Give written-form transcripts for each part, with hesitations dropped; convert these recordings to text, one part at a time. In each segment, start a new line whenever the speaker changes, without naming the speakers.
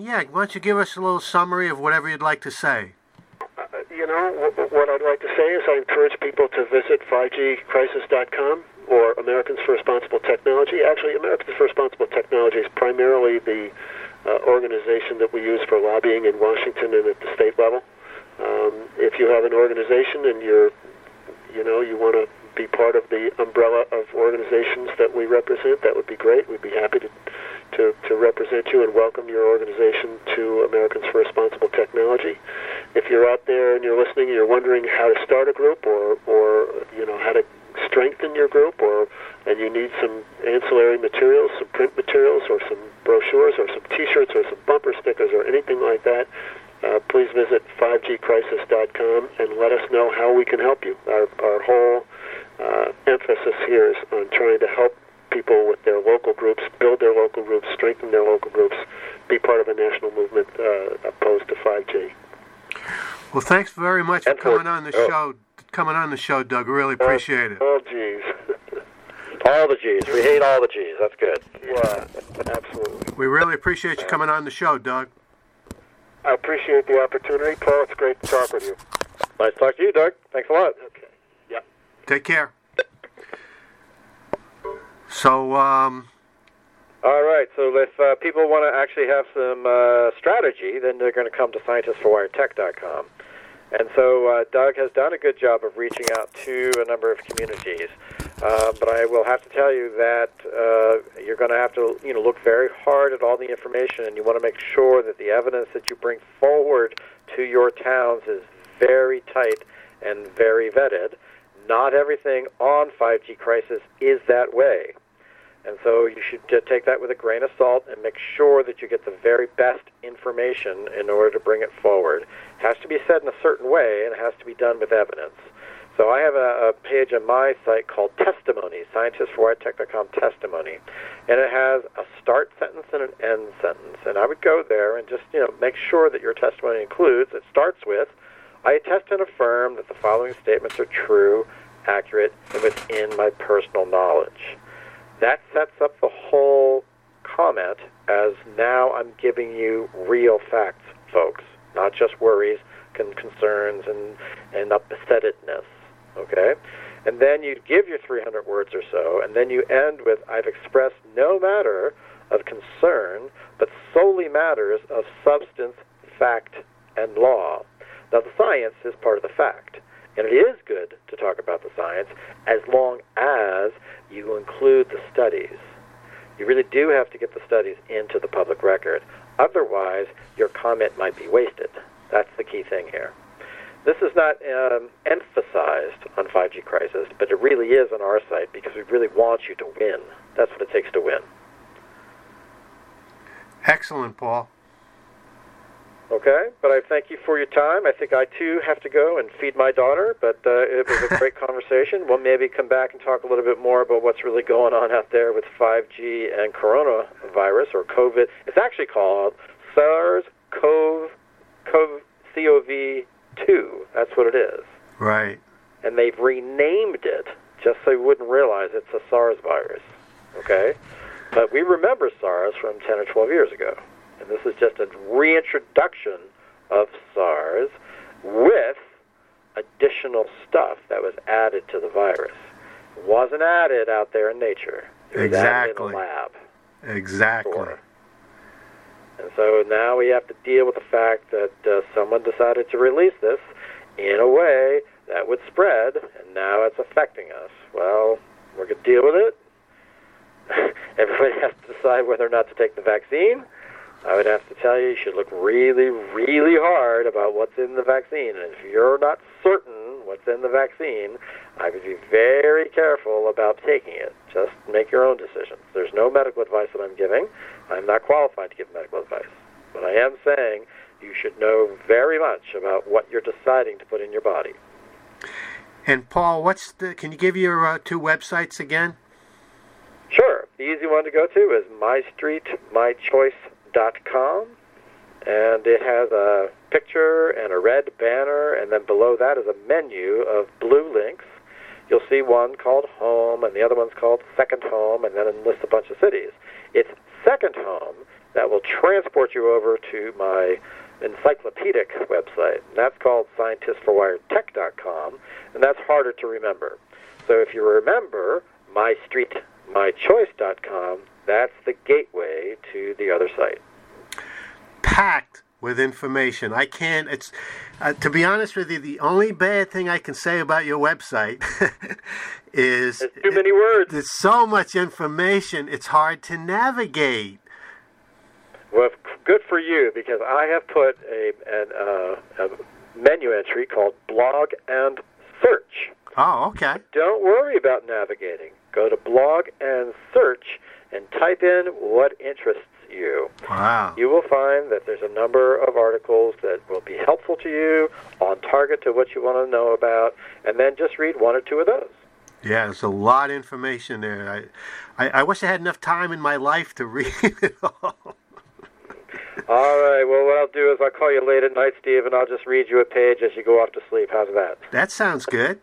yeah, why don't you give us a little summary of whatever you'd like to say?
What I'd like to say is I encourage people to visit 5gcrisis.com or Americans for Responsible Technology. Actually, Americans for Responsible Technology is primarily the organization that we use for lobbying in Washington and at the state level. If you have an organization and you want to be part of the umbrella of organizations that we represent, that would be great. We'd be happy to represent you and welcome your organization to Americans for Responsible Technology. If you're out there and you're listening and you're wondering how to start a group or how to strengthen your group, and you need some ancillary materials, some print materials or some brochures or some T-shirts or some bumper stickers or anything like that, please visit 5gcrisis.com and let us know how we can help you. Our whole emphasis here is on trying to help people with their local groups, build their local groups, strengthen their local groups, be part of a national movement opposed to 5G.
Well, thanks very much for coming on the show. Coming on the show, Doug. Really appreciate it.
Oh, geez.
All the G's. We hate all the G's. That's good.
Yeah, absolutely.
We really appreciate you coming on the show, Doug.
I appreciate the opportunity. Paul, it's great to talk with you.
Nice to talk to you, Doug. Thanks a lot.
Okay. Yeah.
Take care. So,
all right. So if people want to actually have some strategy, then they're going to come to scientistsforwiredtech.com. And so Doug has done a good job of reaching out to a number of communities. But I will have to tell you that you're going to have to look very hard at all the information, and you want to make sure that the evidence that you bring forward to your towns is very tight and very vetted. Not everything on 5G Crisis is that way. And so you should take that with a grain of salt and make sure that you get the very best information in order to bring it forward. It has to be said in a certain way, and it has to be done with evidence. So I have a page on my site called Testimony, scientistsforwiredtech.com Testimony, and it has a start sentence and an end sentence. And I would go there and just make sure that your testimony includes, it starts with, I attest and affirm that the following statements are true, accurate, and within my personal knowledge. That sets up the whole comment as now I'm giving you real facts, folks, not just worries, concerns, and upsetedness, okay? And then you give your 300 words or so, and then you end with, I've expressed no matter of concern, but solely matters of substance, fact, and law. Now, the science is part of the fact. And it is good to talk about the science as long as you include the studies. You really do have to get the studies into the public record. Otherwise, your comment might be wasted. That's the key thing here. This is not emphasized on 5G Crisis, but it really is on our site because we really want you to win. That's what it takes to win.
Excellent, Paul.
Okay, but I thank you for your time. I think I, too, have to go and feed my daughter, but it was a great conversation. We'll maybe come back and talk a little bit more about what's really going on out there with 5G and coronavirus, or COVID. It's actually called SARS-CoV-2. That's what it is.
Right.
And they've renamed it just so you wouldn't realize it's a SARS virus, okay? But we remember SARS from 10 or 12 years ago. And this is just a reintroduction of SARS with additional stuff that was added to the virus. It wasn't added out there in nature. It was added in a lab.
Exactly.
Sure. And so now we have to deal with the fact that someone decided to release this in a way that would spread, and now it's affecting us. Well, we're going to deal with it. Everybody has to decide whether or not to take the vaccine. I would have to tell you should look really, really hard about what's in the vaccine. And if you're not certain what's in the vaccine, I would be very careful about taking it. Just make your own decisions. There's no medical advice that I'm giving. I'm not qualified to give medical advice. But I am saying you should know very much about what you're deciding to put in your body.
And Paul, can you give your two websites again?
Sure. The easy one to go to is mystreetmychoice.com, and it has a picture and a red banner, and then below that is a menu of blue links. You'll see one called Home, and the other one's called Second Home, and then it lists a bunch of cities. It's Second Home that will transport you over to my encyclopedic website. And that's called scientistforwiredtech.com, and that's harder to remember. So if you remember mystreetmychoice.com, that's the gateway to the other site.
Packed with information. I can't, it's, to be honest with you, the only bad thing I can say about your website is...
There's too many words.
There's so much information, it's hard to navigate.
Well, good for you, because I have put a menu entry called Blog and Search.
Oh, okay.
Don't worry about navigating. Go to Blog and Search and type in what interests you.
Wow.
You will find that there's a number of articles that will be helpful to you, on target to what you want to know about, and then just read one or two of those.
Yeah, there's a lot of information there. I wish I had enough time in my life to read it all.
All right, well, what I'll do is I'll call you late at night, Steve, and I'll just read you a page as you go off to sleep. How's that?
That sounds good.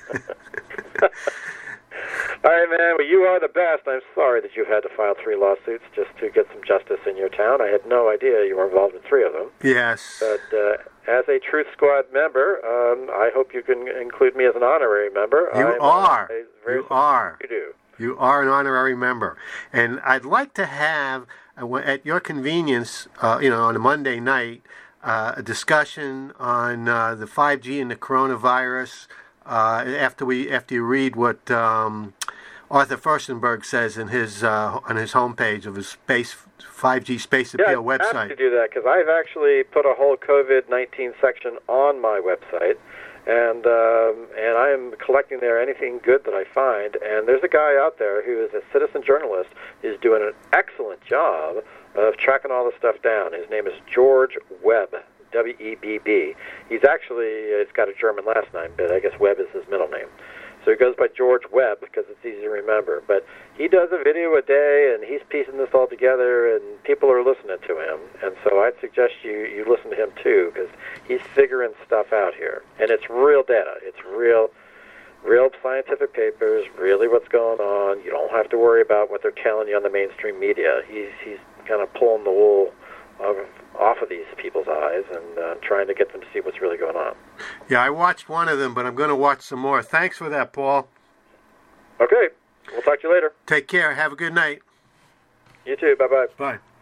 All right, man, well, you are the best. I'm sorry that you had to file 3 lawsuits just to get some justice in your town. I had no idea you were involved in 3 of them.
Yes.
But as a Truth Squad member, I hope you can include me as an honorary member.
You are.
You are. You do.
You are an honorary member. And I'd like to have, at your convenience, on a Monday night, a discussion on the 5G and the coronavirus after you read what Arthur Furstenberg says in his on his homepage of his 5G Space Appeal website.
Yeah, I have to do that because I've actually put a whole COVID-19 section on my website. And I am collecting there anything good that I find. And there's a guy out there who is a citizen journalist who's doing an excellent job of tracking all this stuff down. His name is George Webb, W-E-B-B. He's got a German last name, but I guess Webb is his middle name. So he goes by George Webb because it's easy to remember. But he does a video a day, and he's piecing this all together, and people are listening to him. And so I'd suggest you listen to him, too, because he's figuring stuff out here. And it's real data. It's real scientific papers, really what's going on. You don't have to worry about what they're telling you on the mainstream media. He's kind of pulling the wool off of these people's eyes and trying to get them to see what's really going on.
Yeah, I watched one of them, but I'm going to watch some more. Thanks for that, Paul.
Okay. We'll talk to you later.
Take care. Have a good night.
You too. Bye-bye.
Bye.